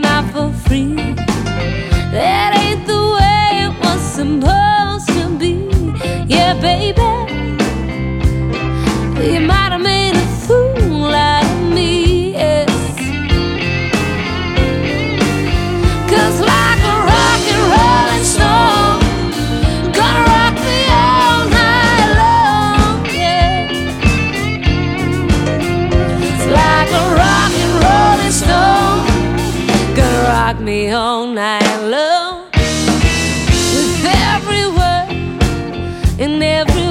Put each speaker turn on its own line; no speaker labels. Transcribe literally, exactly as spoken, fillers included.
out for free. That ain't the way it was supposed to be. Yeah, baby, you might have made a fool out of me, yes. 'Cause like a rock and rolling stone, gonna rock me all night long, yeah. It's like a rock and rolling stone, gonna rock me all night long. With every word and every